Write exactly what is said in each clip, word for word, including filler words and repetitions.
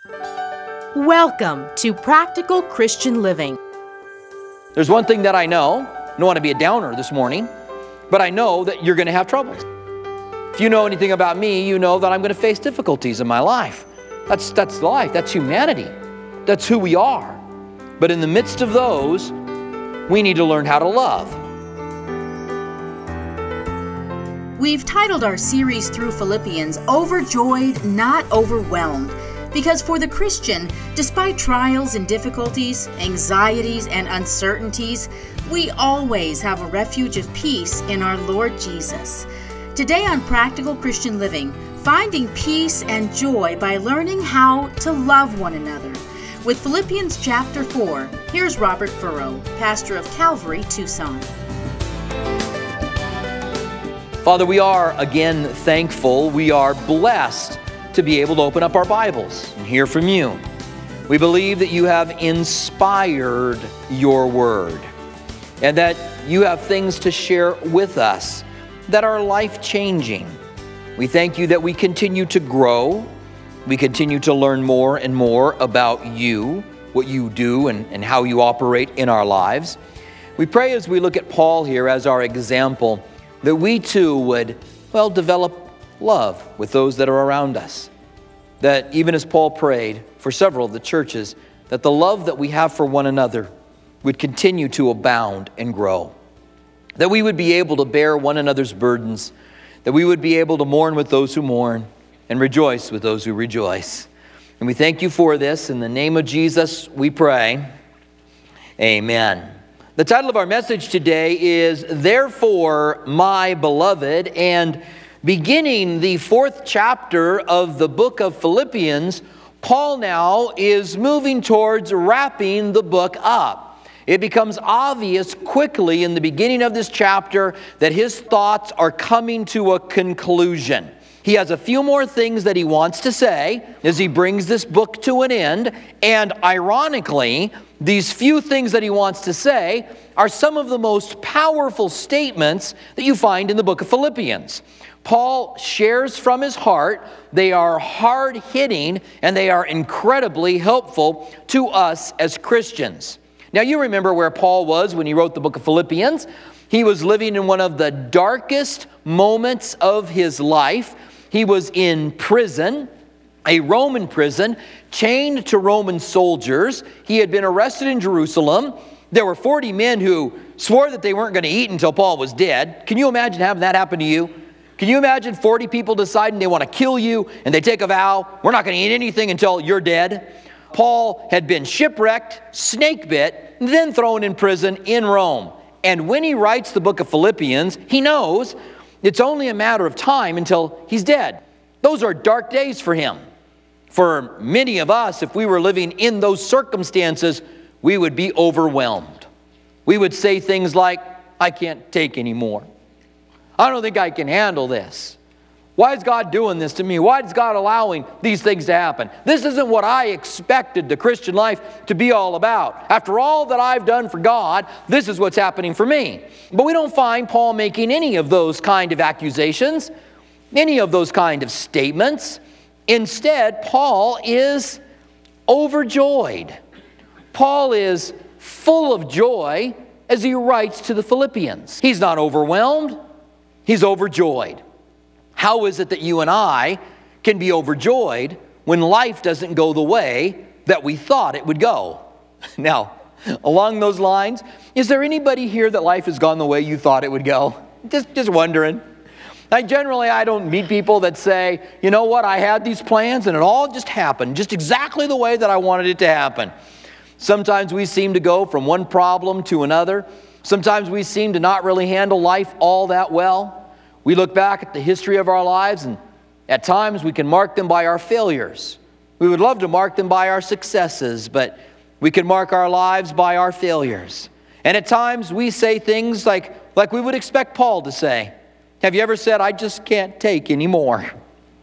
Welcome to Practical Christian Living. There's one thing that I know. I don't want to be a downer this morning, but I know that you're going to have trouble. If you know anything about me, you know that I'm going to face difficulties in my life. That's, that's life. That's humanity. That's who we are. But in the midst of those, we need to learn how to love. We've titled our series through Philippians, Overjoyed, Not Overwhelmed, because for the Christian, despite trials and difficulties, anxieties and uncertainties, we always have a refuge of peace in our Lord Jesus. Today on Practical Christian Living, finding peace and joy by learning how to love one another. With Philippians chapter four, here's Robert Furrow, pastor of Calvary, Tucson. Father, we are again thankful. We are blessed to be able to open up our Bibles and hear from you. We believe that you have inspired your word and that you have things to share with us that are life-changing. We thank you that we continue to grow. We continue to learn more and more about you, what you do, and, and how you operate in our lives. We pray as we look at Paul here as our example, that we too would, well, develop love with those that are around us. That even as Paul prayed for several of the churches, that the love that we have for one another would continue to abound and grow. That we would be able to bear one another's burdens. That we would be able to mourn with those who mourn and rejoice with those who rejoice. And we thank you for this. In the name of Jesus, we pray. Amen. The title of our message today is, Therefore, My Beloved, and beginning the fourth chapter of the book of Philippians, Paul now is moving towards wrapping the book up. It becomes obvious quickly in the beginning of this chapter that his thoughts are coming to a conclusion. He has a few more things that he wants to say as he brings this book to an end, and ironically, these few things that he wants to say are some of the most powerful statements that you find in the book of Philippians. Paul shares from his heart. They are hard-hitting, and they are incredibly helpful to us as Christians. Now, you remember where Paul was when he wrote the book of Philippians. He was living in one of the darkest moments of his life. He was in prison, a Roman prison, chained to Roman soldiers. He had been arrested in Jerusalem. There were forty men who swore that they weren't going to eat until Paul was dead. Can you imagine having that happen to you? Can you imagine forty people deciding they want to kill you and they take a vow, we're not going to eat anything until you're dead? Paul had been shipwrecked, snake bit, and then thrown in prison in Rome. And when he writes the book of Philippians, he knows it's only a matter of time until he's dead. Those are dark days for him. For many of us, if we were living in those circumstances, we would be overwhelmed. We would say things like, I can't take anymore. I don't think I can handle this. Why is God doing this to me? Why is God allowing these things to happen? This isn't what I expected the Christian life to be all about. After all that I've done for God, this is what's happening for me. But we don't find Paul making any of those kind of accusations, any of those kind of statements. Instead, Paul is overjoyed. Paul is full of joy as he writes to the Philippians. He's not overwhelmed. He's overjoyed. How is it that you and I can be overjoyed when life doesn't go the way that we thought it would go? Now, along those lines, is there anybody here that life has gone the way you thought it would go? Just, just wondering. I generally, I don't meet people that say, you know what, I had these plans and it all just happened, just exactly the way that I wanted it to happen. Sometimes we seem to go from one problem to another. Sometimes we seem to not really handle life all that well. We look back at the history of our lives, and at times we can mark them by our failures. We would love to mark them by our successes, but we can mark our lives by our failures. And at times we say things like, like we would expect Paul to say. Have you ever said, I just can't take anymore?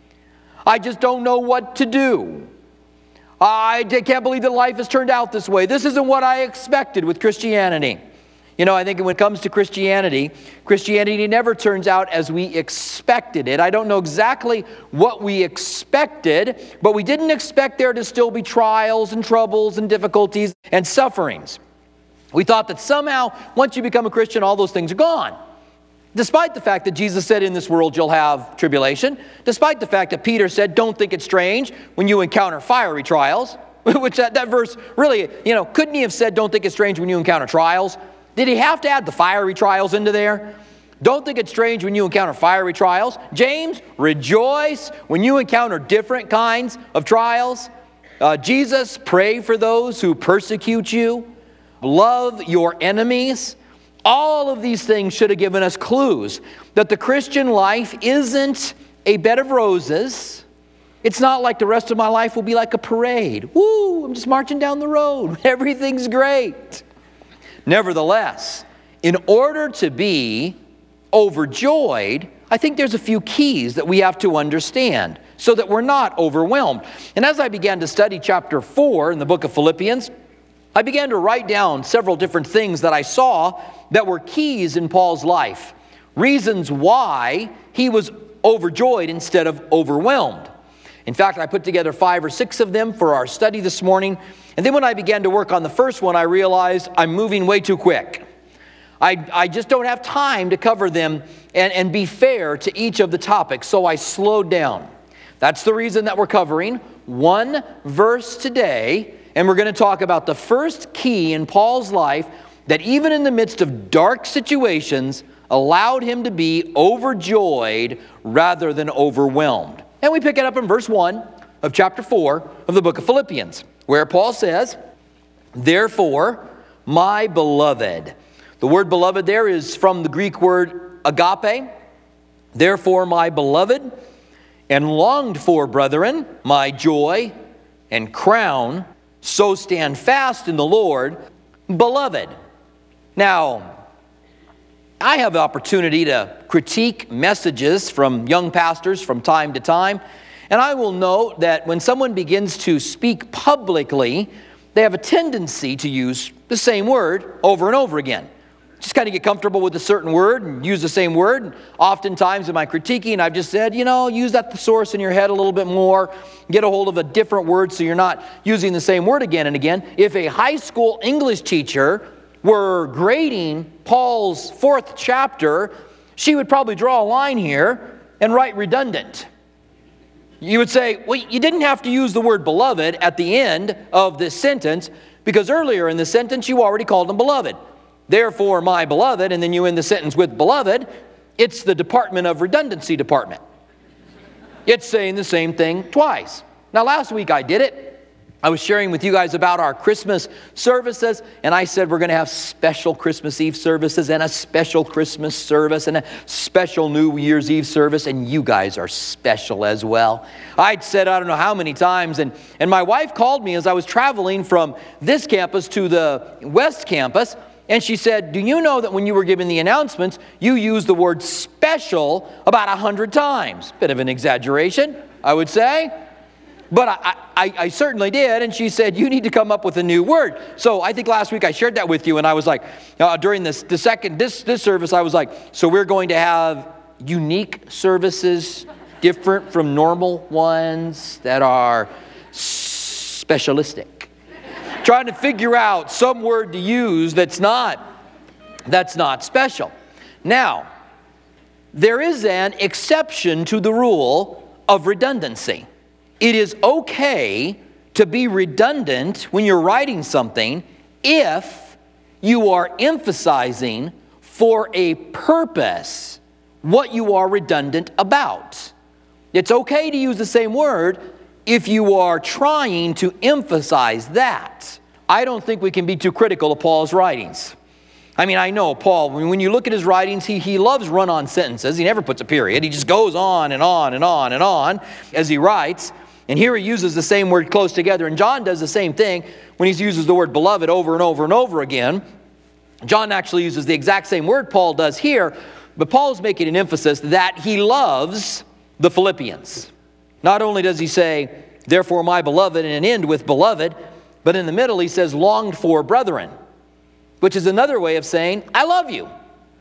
I just don't know what to do. I can't believe that life has turned out this way. This isn't what I expected with Christianity. You know, I think when it comes to Christianity, Christianity never turns out as we expected it. I don't know exactly what we expected, but we didn't expect there to still be trials and troubles and difficulties and sufferings. We thought that somehow, once you become a Christian, all those things are gone. Despite the fact that Jesus said, in this world you'll have tribulation. Despite the fact that Peter said, don't think it's strange when you encounter fiery trials. Which that, that verse really, you know, couldn't he have said, don't think it's strange when you encounter trials? Did he have to add the fiery trials into there? Don't think it's strange when you encounter fiery trials. James, rejoice when you encounter different kinds of trials. Uh, Jesus, pray for those who persecute you. Love your enemies. All of these things should have given us clues that the Christian life isn't a bed of roses. It's not like the rest of my life will be like a parade. Woo, I'm just marching down the road. Everything's great. Nevertheless, in order to be overjoyed, I think there's a few keys that we have to understand so that we're not overwhelmed. And as I began to study chapter four in the book of Philippians, I began to write down several different things that I saw that were keys in Paul's life. Reasons why he was overjoyed instead of overwhelmed. In fact, I put together five or six of them for our study this morning. And then when I began to work on the first one, I realized I'm moving way too quick. I, I just don't have time to cover them and, and be fair to each of the topics, so I slowed down. That's the reason that we're covering one verse today, and we're going to talk about the first key in Paul's life that even in the midst of dark situations allowed him to be overjoyed rather than overwhelmed. And we pick it up in verse one of chapter four of the book of Philippians, where Paul says, therefore, my beloved. The word beloved there is from the Greek word agape. Therefore, my beloved and longed for brethren, my joy and crown, so stand fast in the Lord, beloved. Now, I have the opportunity to critique messages from young pastors from time to time, and I will note that when someone begins to speak publicly, they have a tendency to use the same word over and over again. Just kind of get comfortable with a certain word and use the same word. And oftentimes in my critiquing, I've just said, you know, use that thesaurus in your head a little bit more. Get a hold of a different word so you're not using the same word again and again. If a high school English teacher were grading Paul's fourth chapter, she would probably draw a line here and write redundant. You would say, well, you didn't have to use the word beloved at the end of this sentence because earlier in the sentence you already called him beloved. Therefore, my beloved, and then you end the sentence with beloved. It's the Department of Redundancy department. It's saying the same thing twice. Now, last week I did it. I was sharing with you guys about our Christmas services, and I said we're going to have special Christmas Eve services and a special Christmas service and a special New Year's Eve service, and you guys are special as well. I'd said I don't know how many times, and, and my wife called me as I was traveling from this campus to the West Campus, and she said, do you know that when you were giving the announcements, you used the word special about a hundred times? Bit of an exaggeration, I would say. But I, I, I certainly did, and she said, you need to come up with a new word. So I think last week I shared that with you, and I was like, uh, during this the second this this service, I was like, so we're going to have unique services, different from normal ones that are specialistic. Trying to figure out some word to use that's not that's not special. Now, there is an exception to the rule of redundancy. It is okay to be redundant when you're writing something if you are emphasizing for a purpose what you are redundant about. It's okay to use the same word if you are trying to emphasize that. I don't think we can be too critical of Paul's writings. I mean, I know Paul, when you look at his writings, he, he loves run-on sentences. He never puts a period. He just goes on and on and on and on as he writes. And here he uses the same word close together. And John does the same thing when he uses the word beloved over and over and over again. John actually uses the exact same word Paul does here. But Paul's making an emphasis that he loves the Philippians. Not only does he say, therefore my beloved, and end with beloved, but in the middle he says, longed for brethren. which is another way of saying, I love you.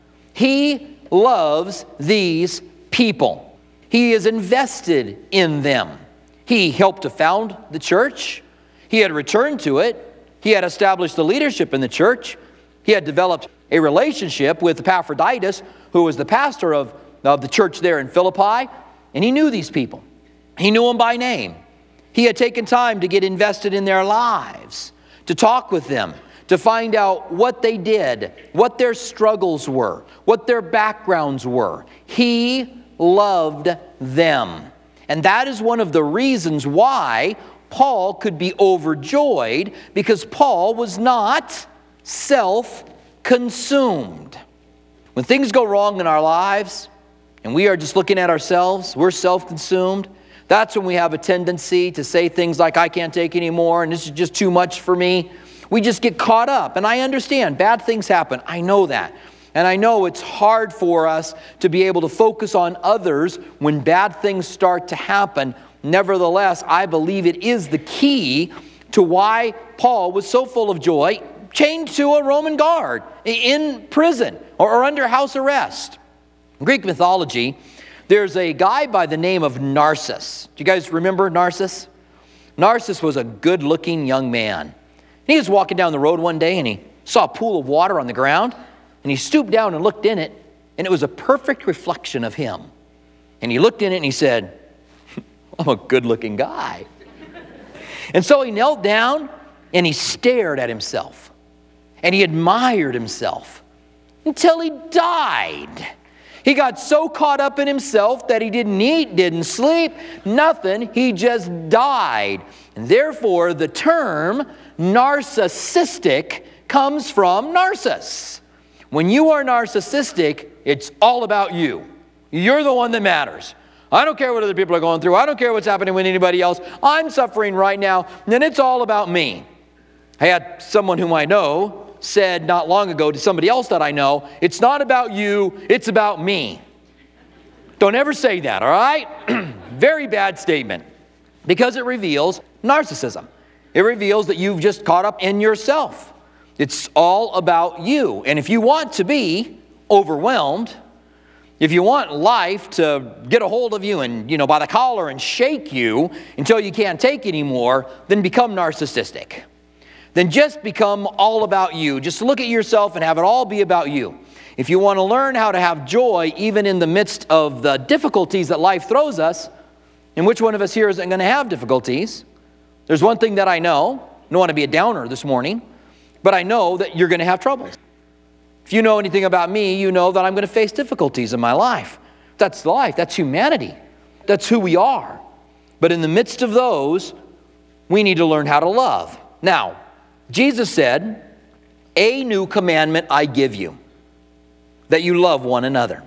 He loves these people. He is invested in them. He helped to found the church. He had returned to it. He had established the leadership in the church. He had developed a relationship with Epaphroditus, who was the pastor of, of the church there in Philippi, and he knew these people. He knew them by name. He had taken time to get invested in their lives, to talk with them, to find out what they did, what their struggles were, what their backgrounds were. He loved them. And that is one of the reasons why Paul could be overjoyed, because Paul was not self-consumed. When things go wrong in our lives, and we are just looking at ourselves, we're self-consumed, that's when we have a tendency to say things like, I can't take anymore, and this is just too much for me. We just get caught up. And I understand, bad things happen. I know that. And I know it's hard for us to be able to focus on others when bad things start to happen. Nevertheless, I believe it is the key to why Paul was so full of joy, chained to a Roman guard, in prison, or under house arrest. In Greek mythology, there's a guy by the name of Narcissus. Do you guys remember Narcissus? Narcissus was a good-looking young man. He was walking down the road one day and he saw a pool of water on the ground, and he stooped down and looked in it, and it was a perfect reflection of him. And he looked in it and he said, I'm a good-looking guy. And so he knelt down and he stared at himself, and he admired himself until he died. He got so caught up in himself that he didn't eat, didn't sleep, nothing. He just died. And therefore, the term narcissistic comes from Narcissus. When you are narcissistic, it's all about you. You're the one that matters. I don't care what other people are going through. I don't care what's happening with anybody else. I'm suffering right now, and it's all about me. I had someone whom I know said not long ago to somebody else that I know, it's not about you, it's about me. Don't ever say that, all right? Very bad statement, because it reveals narcissism. It reveals that you've just caught up in yourself. It's all about you. And if you want to be overwhelmed, if you want life to get a hold of you and, you know, by the collar and shake you until you can't take anymore, then become narcissistic. Then just become all about you. Just look at yourself and have it all be about you. If you want to learn how to have joy even in the midst of the difficulties that life throws us, and which one of us here isn't going to have difficulties? There's one thing that I know. I don't want to be a downer this morning, but I know that you're going to have troubles. If you know anything about me, you know that I'm going to face difficulties in my life. That's life. That's humanity. That's who we are. But in the midst of those, we need to learn how to love. Now, Jesus said, a new commandment I give you, that you love one another.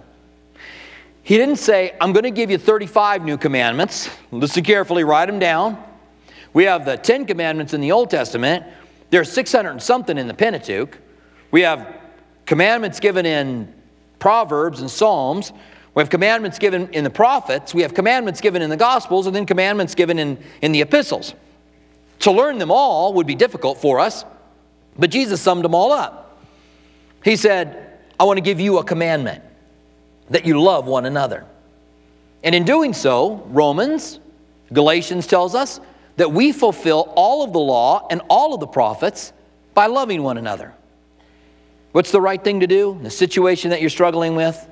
He didn't say, I'm going to give you thirty-five new commandments. Listen carefully, write them down. We have the Ten Commandments in the Old Testament. There's six hundred and something in the Pentateuch. We have commandments given in Proverbs and Psalms. We have commandments given in the prophets. We have commandments given in the Gospels, and then commandments given in, in the epistles. To learn them all would be difficult for us, but Jesus summed them all up. He said, I want to give you a commandment, that you love one another. And in doing so, Romans, Galatians tells us that we fulfill all of the law and all of the prophets by loving one another. What's the right thing to do in the situation that you're struggling with?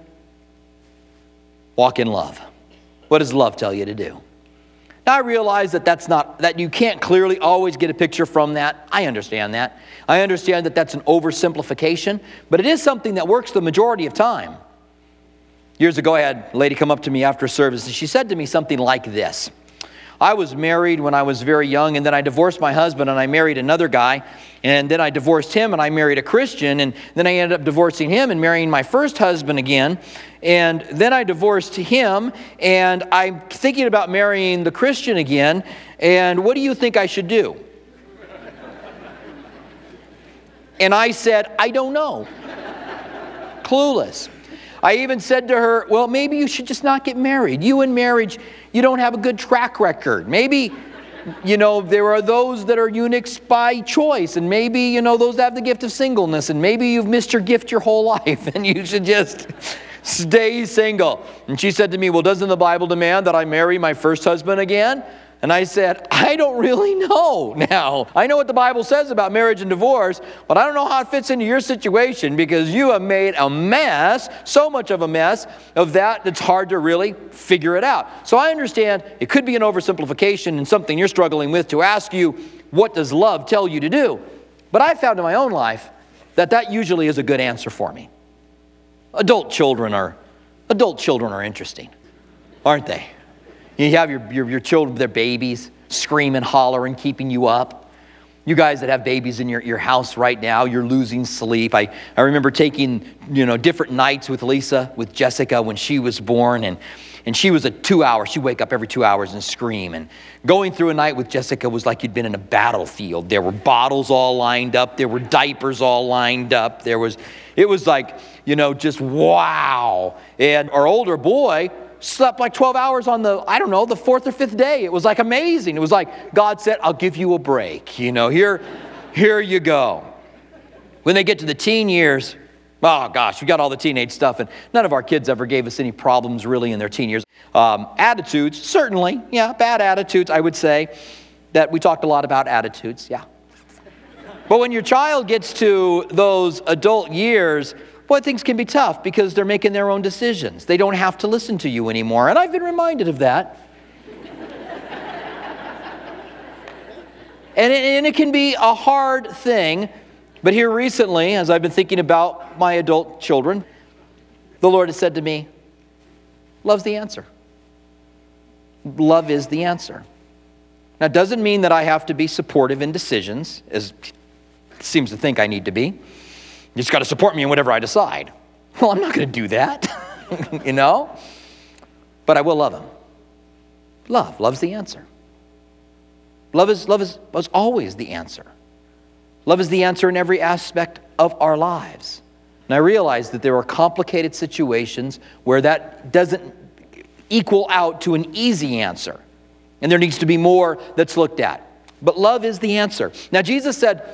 Walk in love. What does love tell you to do? Now, I realize that that's not, that you can't clearly always get a picture from that. I understand that. I understand that that's an oversimplification, but it is something that works the majority of time. Years ago, I had a lady come up to me after service, and she said to me something like this. I was married when I was very young, and then I divorced my husband, and I married another guy, and then I divorced him, and I married a Christian, and then I ended up divorcing him and marrying my first husband again, and then I divorced him, and I'm thinking about marrying the Christian again, and what do you think I should do? And I said, I don't know. Clueless. I even said to her, well, maybe you should just not get married. You in marriage, you don't have a good track record. Maybe, you know, there are those that are eunuchs by choice, and maybe, you know, those that have the gift of singleness, and maybe you've missed your gift your whole life, and you should just stay single. And she said to me, well, doesn't the Bible demand that I marry my first husband again? And I said, I don't really know now. I know what the Bible says about marriage and divorce, but I don't know how it fits into your situation because you have made a mess, so much of a mess of that it's hard to really figure it out. So I understand it could be an oversimplification and something you're struggling with to ask you, what does love tell you to do? But I found in my own life that that usually is a good answer for me. Adult children are, adult children are interesting, aren't they? You have your, your, your children, they're babies, screaming, hollering, keeping you up. You guys that have babies in your, your house right now, you're losing sleep. I, I remember taking, you know, different nights with Lisa, with Jessica when she was born, and, and she was a two hour, she'd wake up every two hours and scream. And going through a night with Jessica was like you'd been in a battlefield. There were bottles all lined up. There were diapers all lined up. There was, it was like, you know, just wow. And our older boy slept like twelve hours on the, I don't know, the fourth or fifth day. It was like amazing. It was like God said, I'll give you a break. You know, here, here you go. When they get to the teen years, oh gosh, we got all the teenage stuff, and none of our kids ever gave us any problems really in their teen years. Um, attitudes, certainly, yeah, bad attitudes, I would say that we talked a lot about attitudes, yeah. But when your child gets to those adult years, boy, things can be tough because they're making their own decisions. They don't have to listen to you anymore. And I've been reminded of that. and, it, and it can be a hard thing. But here recently, as I've been thinking about my adult children, the Lord has said to me, love's the answer. Love is the answer. Now, it doesn't mean that I have to be supportive in decisions, as it seems to think I need to be. You just got to support me in whatever I decide. Well, I'm not going to do that, you know? But I will love him. Love. Love's the answer. Love is, love is, is always the answer. Love is the answer in every aspect of our lives. And I realize that there are complicated situations where that doesn't equal out to an easy answer. And there needs to be more that's looked at. But love is the answer. Now, Jesus said,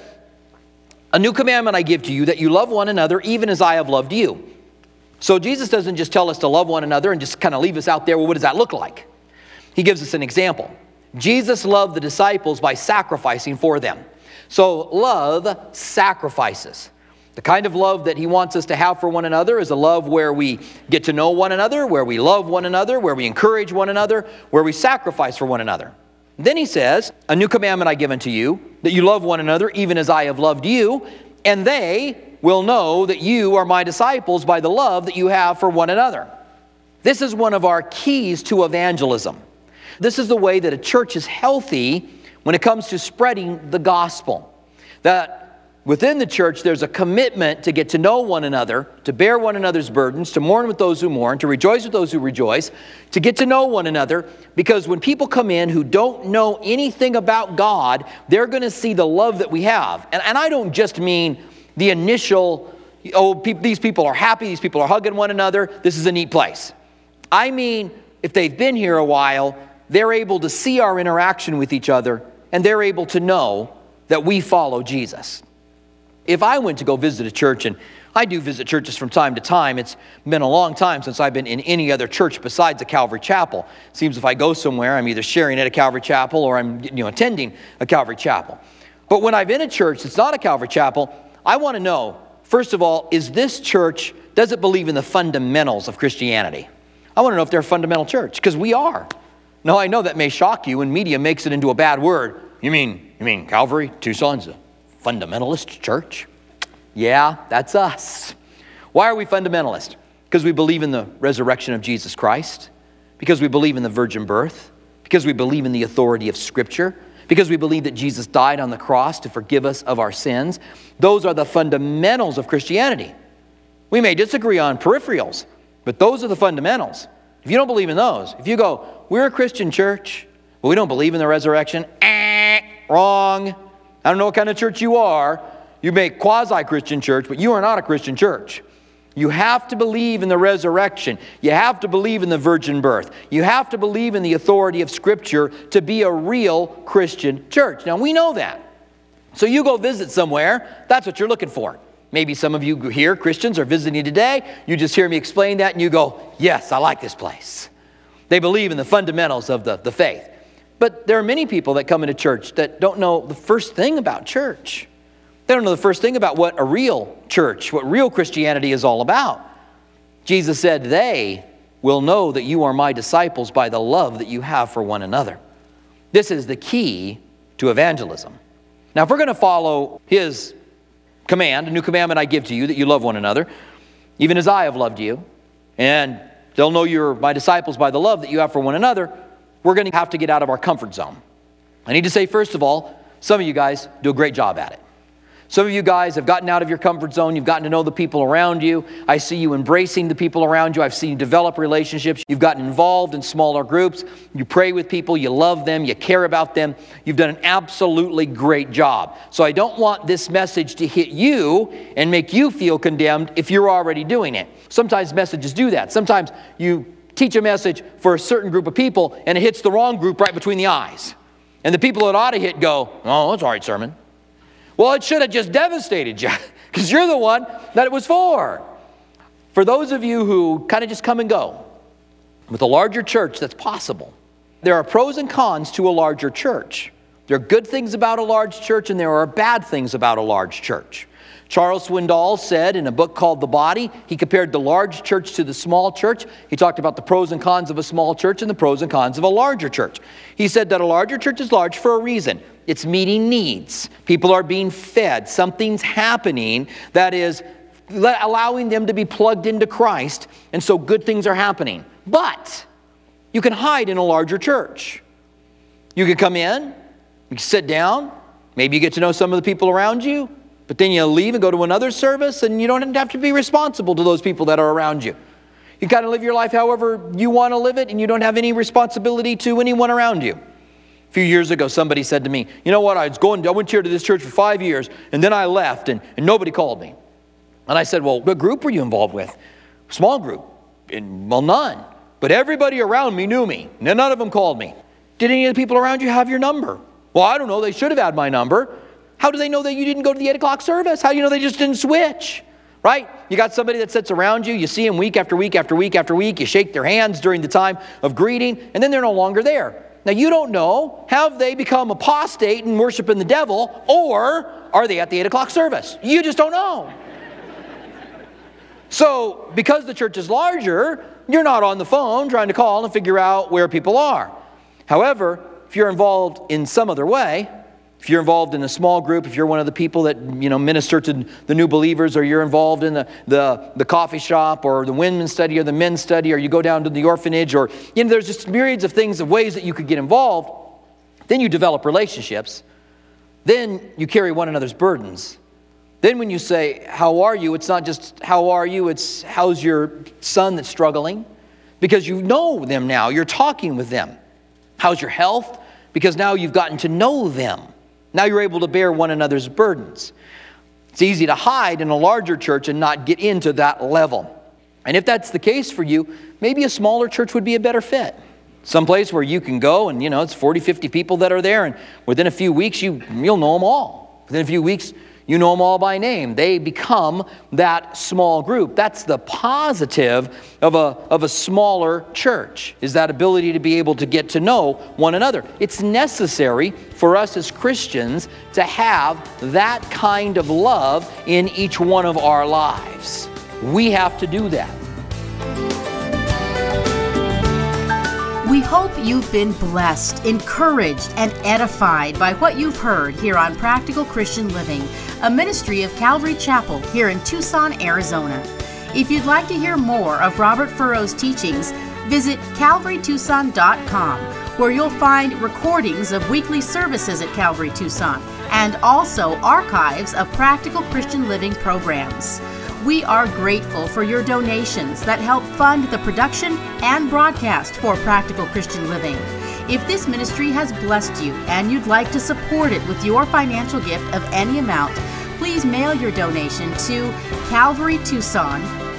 a new commandment I give to you, that you love one another even as I have loved you. So Jesus doesn't just tell us to love one another and just kind of leave us out there. Well, what does that look like? He gives us an example. Jesus loved the disciples by sacrificing for them. So love sacrifices. The kind of love that he wants us to have for one another is a love where we get to know one another, where we love one another, where we encourage one another, where we sacrifice for one another. Then he says, a new commandment I give unto you, that you love one another even as I have loved you, and they will know that you are my disciples by the love that you have for one another. This is one of our keys to evangelism. This is the way that a church is healthy when it comes to spreading the gospel. That within the church, there's a commitment to get to know one another, to bear one another's burdens, to mourn with those who mourn, to rejoice with those who rejoice, to get to know one another, because when people come in who don't know anything about God, they're going to see the love that we have. And, and I don't just mean the initial, oh, pe- these people are happy, these people are hugging one another, this is a neat place. I mean, if they've been here a while, they're able to see our interaction with each other, and they're able to know that we follow Jesus. If I went to go visit a church, and I do visit churches from time to time, it's been a long time since I've been in any other church besides a Calvary Chapel. It seems if I go somewhere, I'm either sharing at a Calvary Chapel or I'm you know, attending a Calvary Chapel. But when I've been in a church that's not a Calvary Chapel, I want to know, first of all, is this church, does it believe in the fundamentals of Christianity? I want to know if they're a fundamental church, because we are. Now, I know that may shock you, and media makes it into a bad word. You mean, you mean Calvary, Tucson's a fundamentalist church? Yeah, that's us. Why are we fundamentalist? Because we believe in the resurrection of Jesus Christ, because we believe in the virgin birth, because we believe in the authority of Scripture, because we believe that Jesus died on the cross to forgive us of our sins. Those are the fundamentals of Christianity. We may disagree on peripherals, but those are the fundamentals. If you don't believe in those, if you go, we're a Christian church, but we don't believe in the resurrection, eh, wrong. I don't know what kind of church you are. You make quasi-Christian church, but you are not a Christian church. You have to believe in the resurrection. You have to believe in the virgin birth. You have to believe in the authority of Scripture to be a real Christian church. Now, we know that. So you go visit somewhere, that's what you're looking for. Maybe some of you here, Christians, are visiting today. You just hear me explain that and you go, yes, I like this place. They believe in the fundamentals of the, the faith. But there are many people that come into church that don't know the first thing about church. They don't know the first thing about what a real church, what real Christianity is all about. Jesus said, they will know that you are my disciples by the love that you have for one another. This is the key to evangelism. Now, if we're going to follow his command, a new commandment I give to you, that you love one another, even as I have loved you, and they'll know you're my disciples by the love that you have for one another, we're going to have to get out of our comfort zone. I need to say, first of all, some of you guys do a great job at it. Some of you guys have gotten out of your comfort zone. You've gotten to know the people around you. I see you embracing the people around you. I've seen you develop relationships. You've gotten involved in smaller groups. You pray with people. You love them. You care about them. You've done an absolutely great job. So I don't want this message to hit you and make you feel condemned if you're already doing it. Sometimes messages do that. Sometimes you teach a message for a certain group of people and it hits the wrong group right between the eyes. And the people that ought to hit go, oh, that's all right sermon. Well, it should have just devastated you because you're the one that it was for. For those of you who kind of just come and go with a larger church, that's possible. There are pros and cons to a larger church. There are good things about a large church and there are bad things about a large church. Charles Swindoll said in a book called The Body, he compared the large church to the small church. He talked about the pros and cons of a small church and the pros and cons of a larger church. He said that a larger church is large for a reason. It's meeting needs. People are being fed. Something's happening that is allowing them to be plugged into Christ, and so good things are happening. But you can hide in a larger church. You can come in, you can sit down, maybe you get to know some of the people around you, but then you leave and go to another service, and you don't have to be responsible to those people that are around you. You kind of live your life however you want to live it, and you don't have any responsibility to anyone around you. A few years ago, somebody said to me, you know what, I was going, I went here to this church for five years, and then I left, and, and nobody called me. And I said, well, what group were you involved with? Small group. And, well, none. But everybody around me knew me. None of them called me. Did any of the people around you have your number? Well, I don't know. They should have had my number. How do they know that you didn't go to the eight o'clock service? How do you know they just didn't switch? Right? You got somebody that sits around you. You see them week after week after week after week. You shake their hands during the time of greeting, and then they're no longer there. Now, you don't know, have they become apostate and worshiping the devil, or are they at the eight o'clock service? You just don't know. So, because the church is larger, you're not on the phone trying to call and figure out where people are. However, if you're involved in some other way, if you're involved in a small group, if you're one of the people that, you know, minister to the new believers, or you're involved in the, the, the coffee shop or the women's study or the men's study, or you go down to the orphanage, or, you know, there's just myriads of things, of ways that you could get involved. Then you develop relationships. Then you carry one another's burdens. Then when you say, how are you? It's not just how are you, it's how's your son that's struggling? Because you know them now. You're talking with them. How's your health? Because now you've gotten to know them. Now you're able to bear one another's burdens. It's easy to hide in a larger church and not get into that level. And if that's the case for you, maybe a smaller church would be a better fit. Someplace where you can go and, you know, it's forty, fifty people that are there, and within a few weeks, you, you'll know them all. Within a few weeks, you know them all by name. They become that small group. That's the positive of a, of a smaller church, is that ability to be able to get to know one another. It's necessary for us as Christians to have that kind of love in each one of our lives. We have to do that. We hope you've been blessed, encouraged, and edified by what you've heard here on Practical Christian Living, a ministry of Calvary Chapel here in Tucson, Arizona. If you'd like to hear more of Robert Furrow's teachings, visit calvary tucson dot com, where you'll find recordings of weekly services at Calvary Tucson and also archives of Practical Christian Living programs. We are grateful for your donations that help fund the production and broadcast for Practical Christian Living. If this ministry has blessed you and you'd like to support it with your financial gift of any amount, please mail your donation to Calvary Tucson,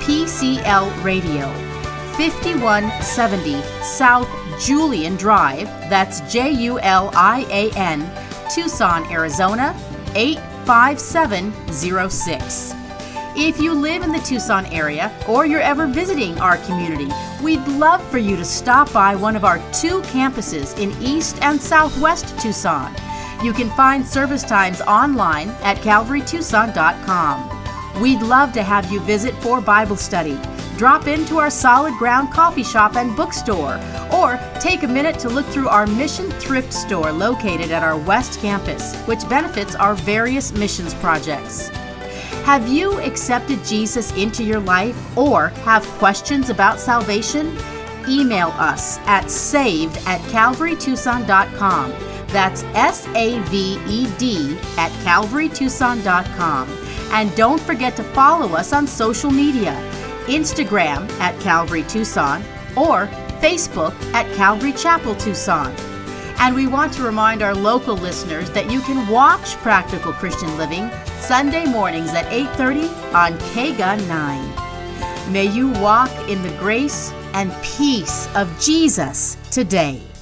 P C L Radio, fifty-one seventy South Julian Drive, that's J U L I A N, Tucson, Arizona, eight five seven zero six. If you live in the Tucson area or you're ever visiting our community, we'd love for you to stop by one of our two campuses in East and Southwest Tucson. You can find service times online at calvary tucson dot com. We'd love to have you visit for Bible study. Drop into our Solid Ground coffee shop and bookstore, or take a minute to look through our mission thrift store located at our West Campus, which benefits our various missions projects. Have you accepted Jesus into your life or have questions about salvation? Email us at saved at calvary tucson dot com. That's S A V E D at calvary tucson dot com. And don't forget to follow us on social media, Instagram at Calvary Tucson or Facebook at Calvary Chapel Tucson. And we want to remind our local listeners that you can watch Practical Christian Living Sunday mornings at eight thirty on K G U nine. May you walk in the grace and peace of Jesus today.